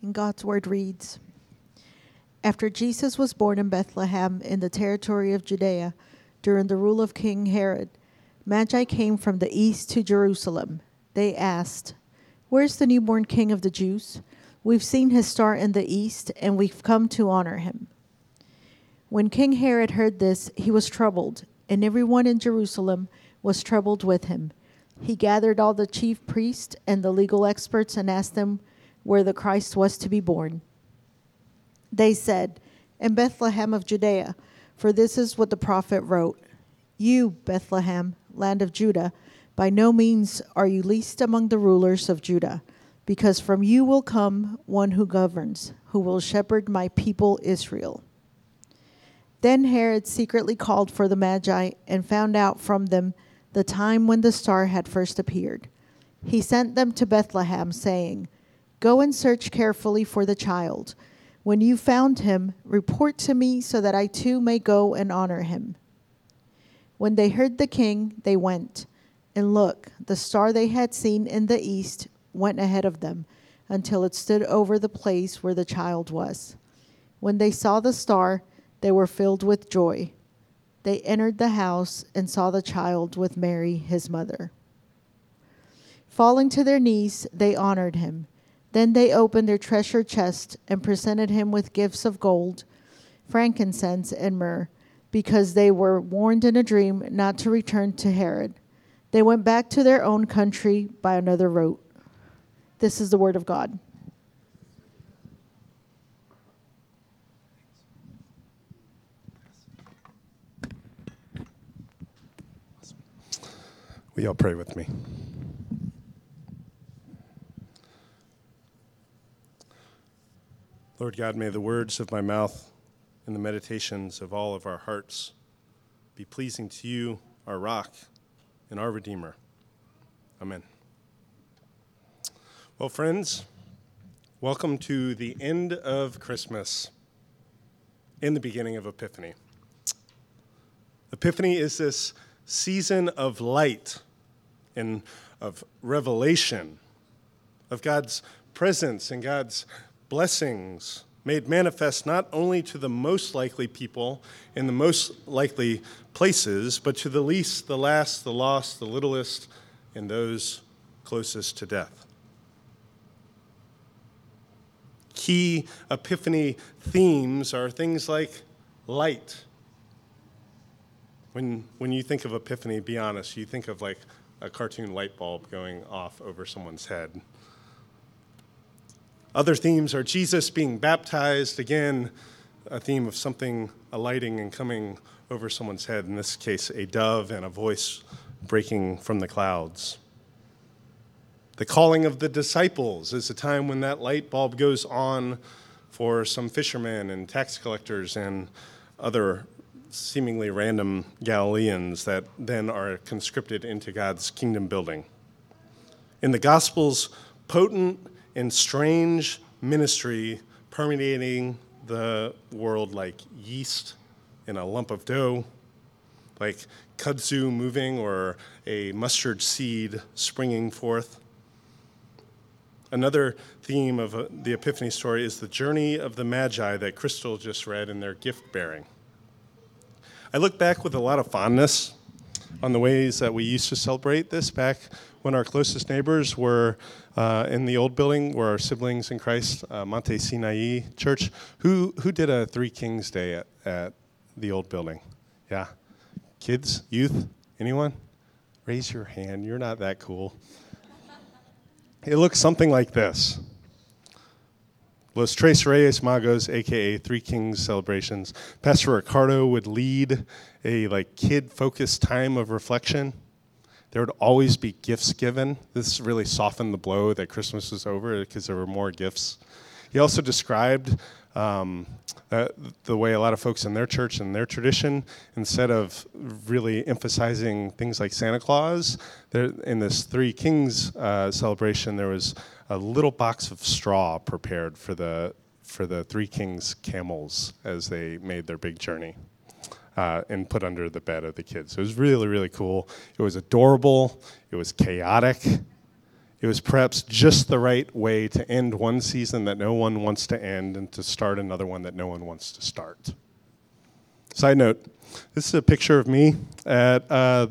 And God's word reads, After Jesus was born in Bethlehem in the territory of Judea, during the rule of King Herod, Magi came from the east to Jerusalem. They asked, "Where's the newborn king of the Jews? We've seen his star in the east, and we've come to honor him." When King Herod heard this, he was troubled, and everyone in Jerusalem was troubled with him. He gathered all the chief priests and the legal experts and asked them where the Christ was to be born. They said, "In Bethlehem of Judea, for this is what the prophet wrote. You, Bethlehem, land of Judah, by no means are you least among the rulers of Judah, because from you will come one who governs, who will shepherd my people Israel." Then Herod secretly called for the Magi and found out from them the time when the star had first appeared. He sent them to Bethlehem, saying, "Go and search carefully for the child. When you found him, report to me so that I too may go and honor him." When they heard the king, they went. And look, the star they had seen in the east went ahead of them until it stood over the place where the child was. When they saw the star, they were filled with joy. They entered the house and saw the child with Mary, his mother. Falling to their knees, they honored him. Then they opened their treasure chest and presented him with gifts of gold, frankincense, and myrrh, because they were warned in a dream not to return to Herod. They went back to their own country by another route. This is the word of God. Will y'all pray with me? Lord God, may the words of my mouth and the meditations of all of our hearts be pleasing to you, our rock and our Redeemer. Amen. Well, friends, welcome to the end of Christmas and the beginning of Epiphany. Epiphany is this season of light and of revelation, of God's presence and God's blessings made manifest not only to the most likely people in the most likely places, but to the least, the last, the lost, the littlest, and those closest to death. Key Epiphany themes are things like light. When you think of Epiphany, be honest, you think of like a cartoon light bulb going off over someone's head. Other themes are Jesus being baptized, again, a theme of something alighting and coming over someone's head, in this case, a dove and a voice breaking from the clouds. The calling of the disciples is a time when that light bulb goes on for some fishermen and tax collectors and other seemingly random Galileans that then are conscripted into God's kingdom building. In the Gospels, potent and strange ministry permeating the world like yeast in a lump of dough, like kudzu moving or a mustard seed springing forth. Another theme of the Epiphany story is the journey of the Magi that Crystal just read in their gift bearing. I look back with a lot of fondness on the ways that we used to celebrate this back when our closest neighbors were in the old building, were our siblings in Christ, Monte Sinai Church. Who did a Three Kings Day at the old building? Yeah. Kids? Youth? Anyone? Raise your hand. You're not that cool. It looks something like this. Los Tres Reyes Magos, a.k.a. Three Kings celebrations. Pastor Ricardo would lead a kid-focused time of reflection. There would always be gifts given. This really softened the blow that Christmas was over because there were more gifts. He also described the way a lot of folks in their church and their tradition, instead of really emphasizing things like Santa Claus, in this Three Kings celebration, there was a little box of straw prepared for the Three Kings camels as they made their big journey. And put under the bed of the kids. It was really, really cool. It was adorable. It was chaotic. It was perhaps just the right way to end one season that no one wants to end and to start another one that no one wants to start. Side note, this is a picture of me at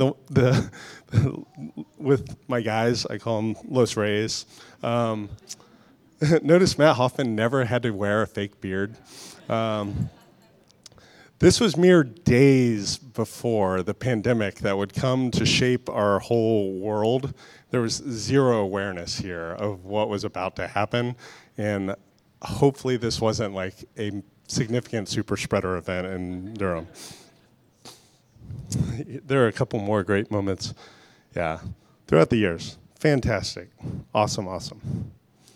with my guys. I call them Los Reyes. Notice Matt Hoffman never had to wear a fake beard. This was mere days before the pandemic that would come to shape our whole world. There was zero awareness here of what was about to happen, and hopefully this wasn't like a significant super spreader event in Durham. There are a couple more great moments, throughout the years. Fantastic, awesome.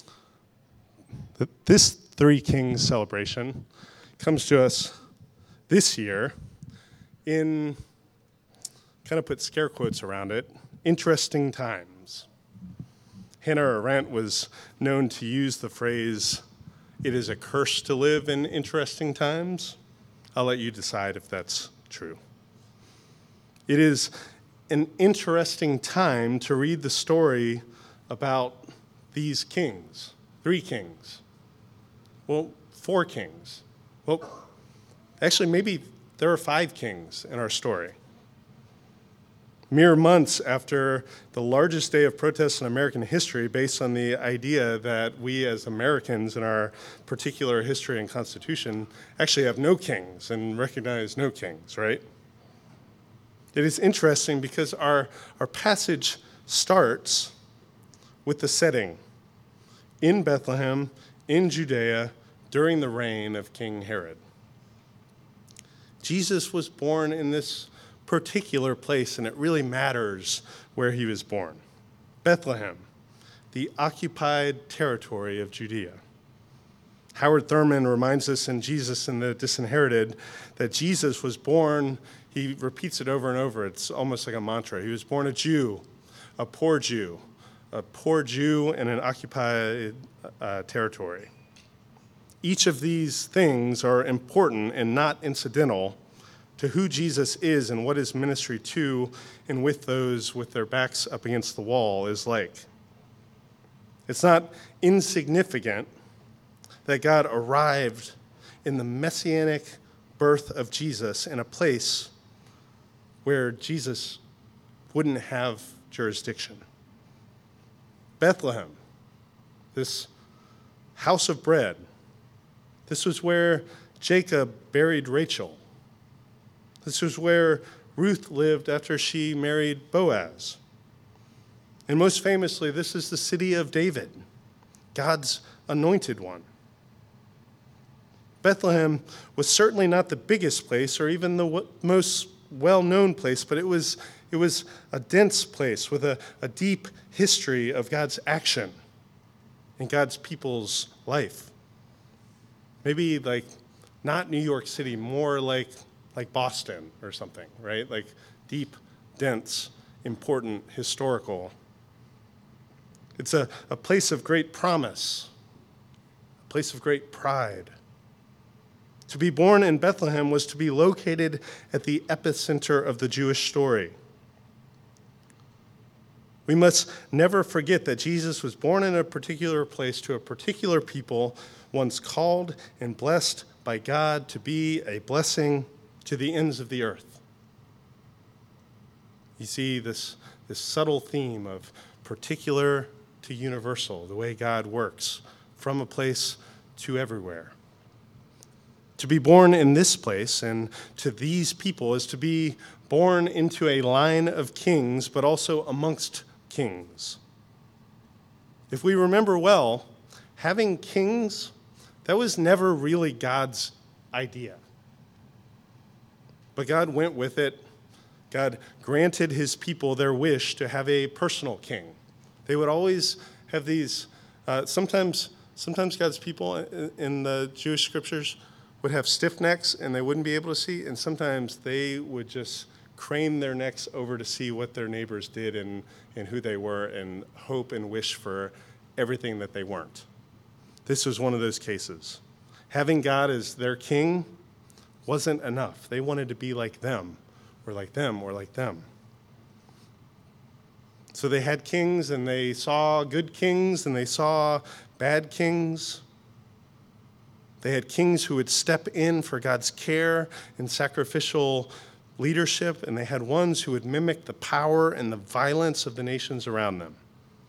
This Three Kings celebration comes to us this year in, kind of put scare quotes around it, interesting times. Hannah Arendt was known to use the phrase, "It is a curse to live in interesting times." I'll let you decide if that's true. It is an interesting time to read the story about these kings, 3 kings. Well, 4 kings. Well, actually, maybe there are 5 kings in our story. Mere months after the largest day of protest in American history, based on the idea that we as Americans in our particular history and constitution actually have no kings and recognize no kings, right? It is interesting because our passage starts with the setting in Bethlehem, in Judea, during the reign of King Herod. Jesus was born in this particular place, and it really matters where he was born. Bethlehem, the occupied territory of Judea. Howard Thurman reminds us in Jesus and the Disinherited that Jesus was born, he repeats it over and over, it's almost like a mantra. He was born a Jew, a poor Jew in an occupied territory. Each of these things are important and not incidental to who Jesus is and what his ministry to and with those with their backs up against the wall is like. It's not insignificant that God arrived in the messianic birth of Jesus in a place where Jesus wouldn't have jurisdiction. Bethlehem, this house of bread, this was where Jacob buried Rachel. This was where Ruth lived after she married Boaz. And most famously, this is the city of David, God's anointed one. Bethlehem was certainly not the biggest place or even the most well-known place, but it was a dense place with a deep history of God's action in God's people's life. Maybe like not New York City, more like Boston or something, right? Like deep, dense, important, historical. It's a place of great promise, a place of great pride. To be born in Bethlehem was to be located at the epicenter of the Jewish story. We must never forget that Jesus was born in a particular place to a particular people, once called and blessed by God to be a blessing to the ends of the earth. You see this subtle theme of particular to universal, the way God works from a place to everywhere. To be born in this place and to these people is to be born into a line of kings, but also amongst kings. If we remember well, having kings, that was never really God's idea. But God went with it. God granted his people their wish to have a personal king. They would always have these, sometimes God's people in the Jewish scriptures would have stiff necks and they wouldn't be able to see, and sometimes they would just crane their necks over to see what their neighbors did and who they were and hope and wish for everything that they weren't. This was one of those cases. Having God as their king wasn't enough. They wanted to be like them, or like them, or like them. So they had kings, and they saw good kings, and they saw bad kings. They had kings who would step in for God's care and sacrificial leadership, and they had ones who would mimic the power and the violence of the nations around them.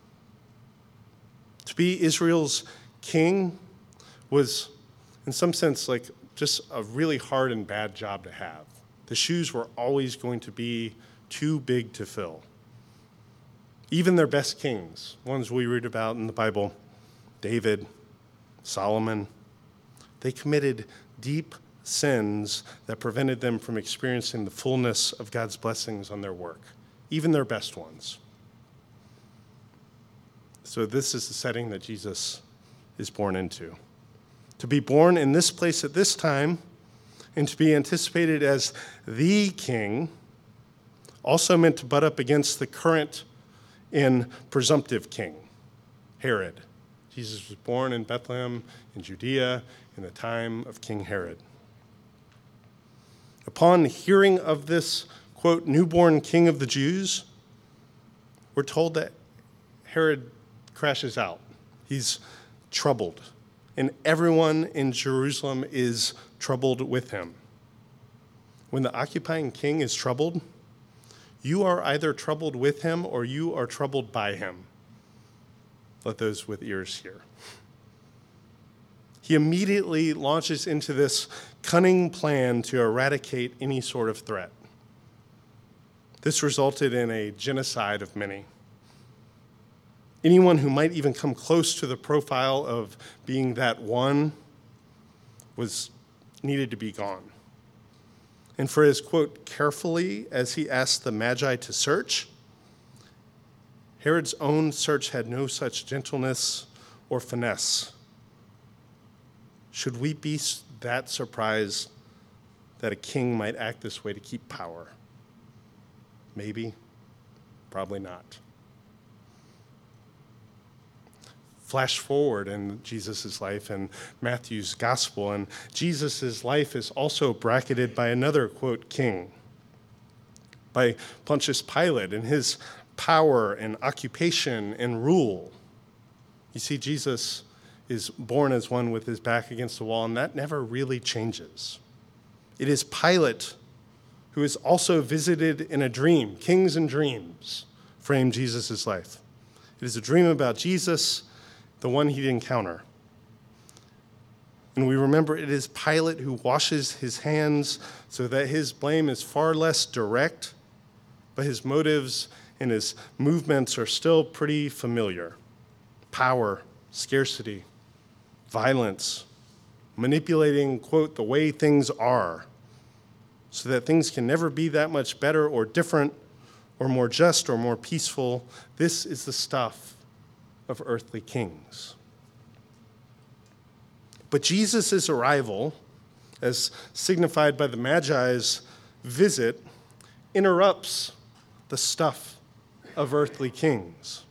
To be Israel's king was, in some sense, like just a really hard and bad job to have. The shoes were always going to be too big to fill. Even their best kings, ones we read about in the Bible, David, Solomon, they committed deep sins that prevented them from experiencing the fullness of God's blessings on their work, even their best ones. So this is the setting that Jesus is born into. To be born in this place at this time and to be anticipated as the king also meant to butt up against the current and presumptive king, Herod. Jesus was born in Bethlehem in Judea in the time of King Herod. Upon hearing of this, quote, newborn king of the Jews, we're told that Herod crashes out. He's troubled, and everyone in Jerusalem is troubled with him. When the occupying king is troubled, you are either troubled with him or you are troubled by him. Let those with ears hear. He immediately launches into this cunning plan to eradicate any sort of threat. This resulted in a genocide of many. Anyone who might even come close to the profile of being that one needed to be gone. And for as, quote, carefully as he asked the Magi to search, Herod's own search had no such gentleness or finesse. Should we be that surprised that a king might act this way to keep power? Maybe, probably not. Flash forward in Jesus' life and Matthew's gospel, and Jesus' life is also bracketed by another, quote, king, by Pontius Pilate and his power and occupation and rule. You see, Jesus is born as one with his back against the wall, and that never really changes. It is Pilate who is also visited in a dream. Kings and dreams frame Jesus' life. It is a dream about Jesus, the one he'd encounter. And we remember it is Pilate who washes his hands so that his blame is far less direct, but his motives and his movements are still pretty familiar. Power, scarcity, violence, manipulating, quote, the way things are, so that things can never be that much better or different or more just or more peaceful. This is the stuff of earthly kings. But Jesus' arrival, as signified by the Magi's visit, interrupts the stuff of earthly kings.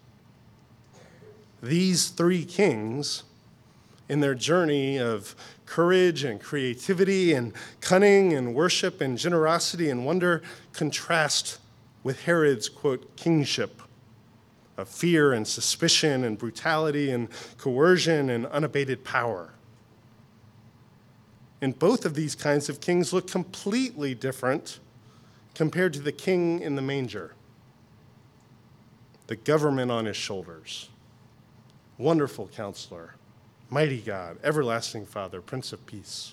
These three kings, in their journey of courage and creativity and cunning and worship and generosity and wonder, contrast with Herod's, quote, kingship of fear and suspicion and brutality and coercion and unabated power. And both of these kinds of kings look completely different compared to the king in the manger. The government on his shoulders. Wonderful Counselor, Mighty God, Everlasting Father, Prince of Peace.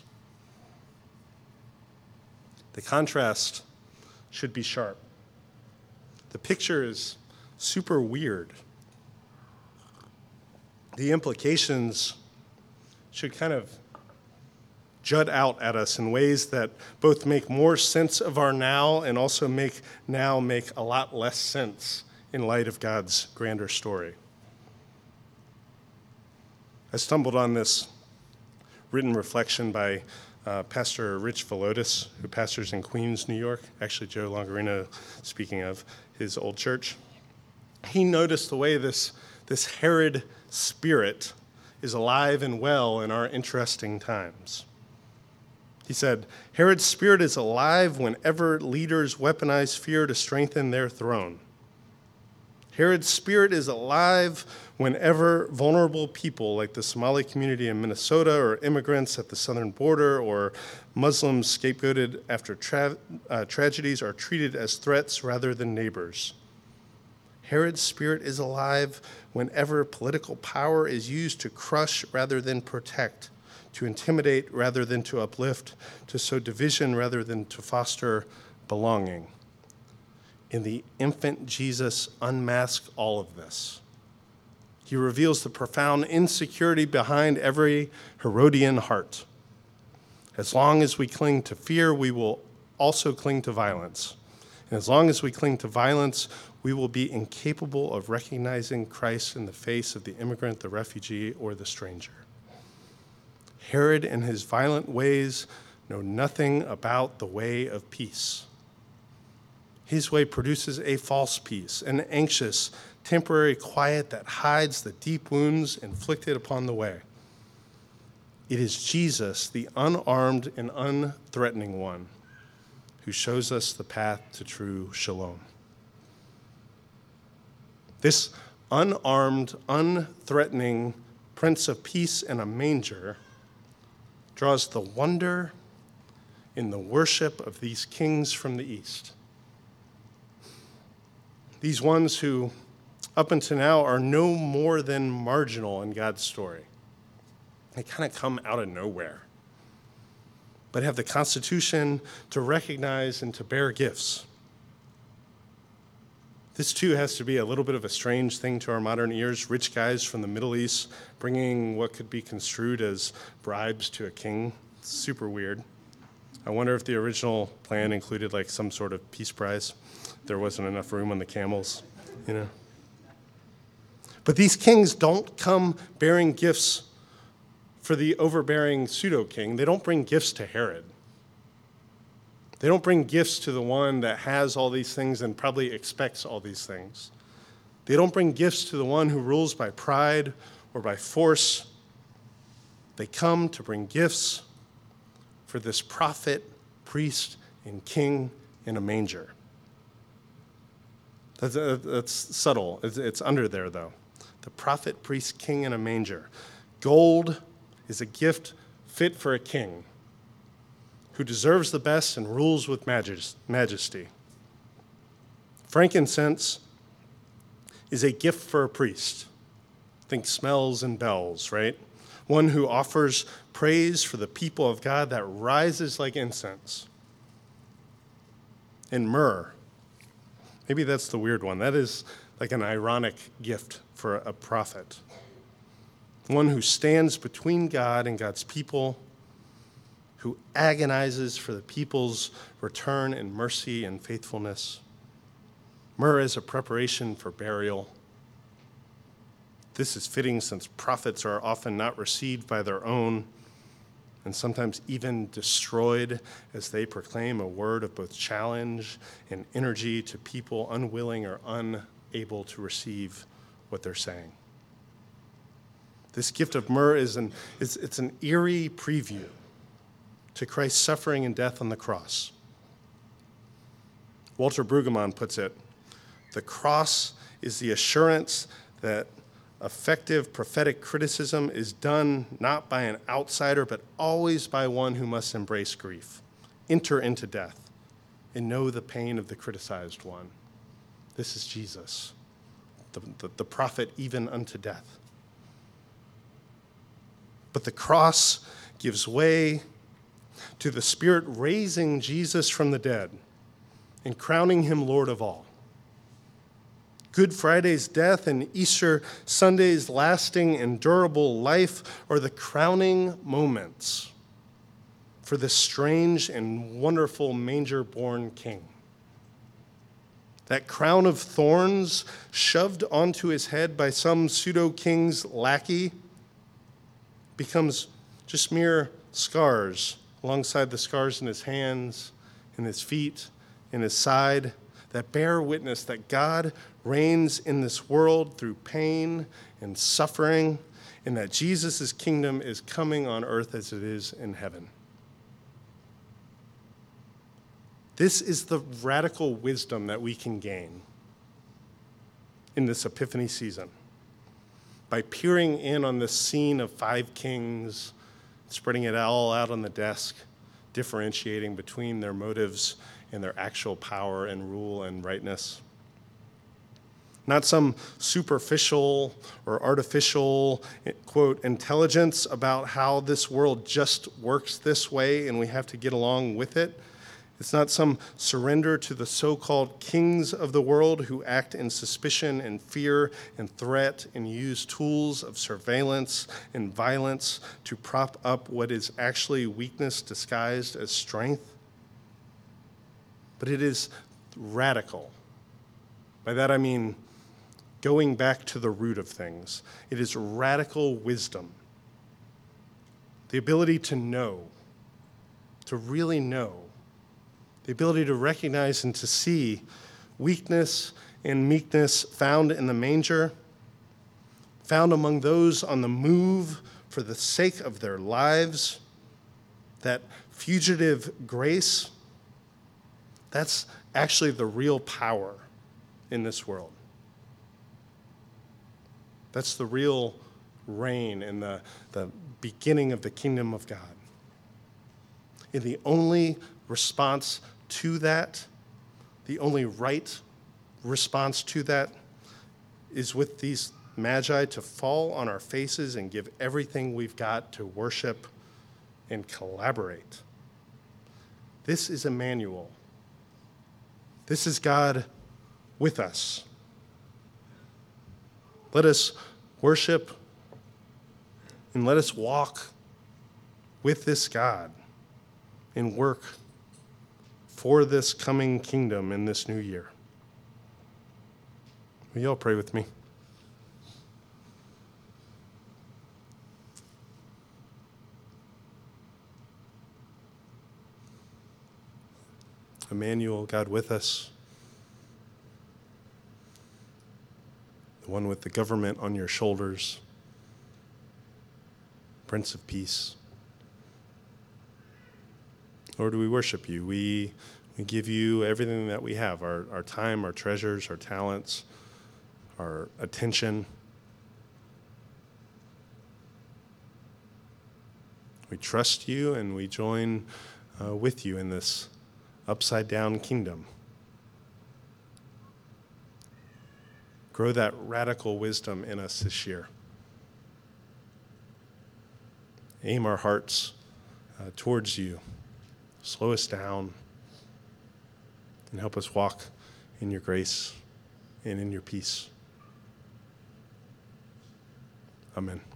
The contrast should be sharp. The picture is super weird. The implications should kind of jut out at us in ways that both make more sense of our now and also make a lot less sense in light of God's grander story. I stumbled on this written reflection by Pastor Rich Velotis, who pastors in Queens, New York. Actually, Joe Longarino, speaking of his old church. He noticed the way this Herod spirit is alive and well in our interesting times. He said, Herod's spirit is alive whenever leaders weaponize fear to strengthen their throne. Herod's spirit is alive whenever vulnerable people like the Somali community in Minnesota, or immigrants at the southern border, or Muslims scapegoated after tragedies are treated as threats rather than neighbors. Herod's spirit is alive whenever political power is used to crush rather than protect, to intimidate rather than to uplift, to sow division rather than to foster belonging. In the infant Jesus unmasks all of this. He reveals the profound insecurity behind every Herodian heart. As long as we cling to fear, we will also cling to violence. And as long as we cling to violence, we will be incapable of recognizing Christ in the face of the immigrant, the refugee, or the stranger. Herod and his violent ways know nothing about the way of peace. His way produces a false peace, an anxious, temporary quiet that hides the deep wounds inflicted upon the way. It is Jesus, the unarmed and unthreatening one, who shows us the path to true shalom. This unarmed, unthreatening Prince of Peace in a manger draws the wonder in the worship of these kings from the East. These ones who, up until now, are no more than marginal in God's story. They kind of come out of nowhere, but have the constitution to recognize and to bear gifts. This, too, has to be a little bit of a strange thing to our modern ears. Rich guys from the Middle East bringing what could be construed as bribes to a king. It's super weird. I wonder if the original plan included like some sort of peace prize. There wasn't enough room on the camels, you know. But these kings don't come bearing gifts for the overbearing pseudo-king. They don't bring gifts to Herod. They don't bring gifts to the one that has all these things and probably expects all these things. They don't bring gifts to the one who rules by pride or by force. They come to bring gifts for this prophet, priest, and king in a manger. That's subtle. It's under there, though. The prophet, priest, king in a manger. Gold is a gift fit for a king who deserves the best and rules with majesty. Frankincense is a gift for a priest. Think smells and bells, right? One who offers praise for the people of God that rises like incense. And myrrh, maybe that's the weird one. That is like an ironic gift for a prophet. One who stands between God and God's people, who agonizes for the people's return in mercy and faithfulness. Myrrh is a preparation for burial. This is fitting since prophets are often not received by their own and sometimes even destroyed as they proclaim a word of both challenge and energy to people unwilling or unable to receive what they're saying. This gift of myrrh is an eerie preview to Christ's suffering and death on the cross. Walter Brueggemann puts it, the cross is the assurance that effective prophetic criticism is done not by an outsider, but always by one who must embrace grief, enter into death, and know the pain of the criticized one. This is Jesus, the prophet even unto death. But the cross gives way to the Spirit raising Jesus from the dead and crowning him Lord of all. Good Friday's death and Easter Sunday's lasting and durable life are the crowning moments for this strange and wonderful manger-born king. That crown of thorns shoved onto his head by some pseudo-king's lackey becomes just mere scars alongside the scars in his hands, in his feet, in his side, that bear witness that God reigns in this world through pain and suffering, and that Jesus' kingdom is coming on earth as it is in heaven. This is the radical wisdom that we can gain in this Epiphany season by peering in on this scene of 5 kings, spreading it all out on the desk, differentiating between their motives and their actual power and rule and rightness. Not some superficial or artificial, quote, intelligence about how this world just works this way and we have to get along with it. It's not some surrender to the so-called kings of the world who act in suspicion and fear and threat and use tools of surveillance and violence to prop up what is actually weakness disguised as strength. But it is radical. By that I mean going back to the root of things. It is radical wisdom. The ability to know, to really know. The ability to recognize and to see weakness and meekness found in the manger, found among those on the move for the sake of their lives, that fugitive grace, that's actually the real power in this world. That's the real reign and the beginning of the kingdom of God. And the only response to that, the only right response to that, is with these magi to fall on our faces and give everything we've got to worship and collaborate. This is Emmanuel. This is God with us. Let us worship and let us walk with this God and work for this coming kingdom in this new year. Will you all pray with me? Emmanuel, God with us, the one with the government on your shoulders, Prince of Peace. Lord, we worship you. We give you everything that we have, our time, our treasures, our talents, our attention. We trust you and we join with you in this upside-down kingdom. Grow that radical wisdom in us this year. Aim our hearts towards you. Slow us down and help us walk in your grace and in your peace. Amen.